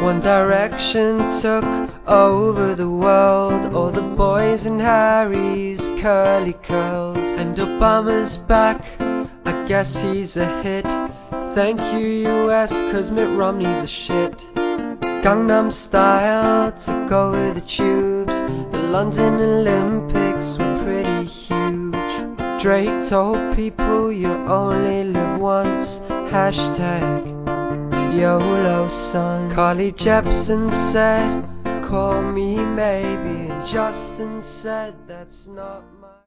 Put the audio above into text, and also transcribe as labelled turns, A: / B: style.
A: One Direction took over the world, all the boys in Harry's curly curls. And Obama's back, I guess he's a hit. Thank you US, cause Mitt Romney's a shit. Gangnam Style took over the tubes. The London Olympics were pretty huge. Drake told people you only live once. Hashtag YOLO son. Carly Jepsen said, call me maybe. And Justin said, that's not my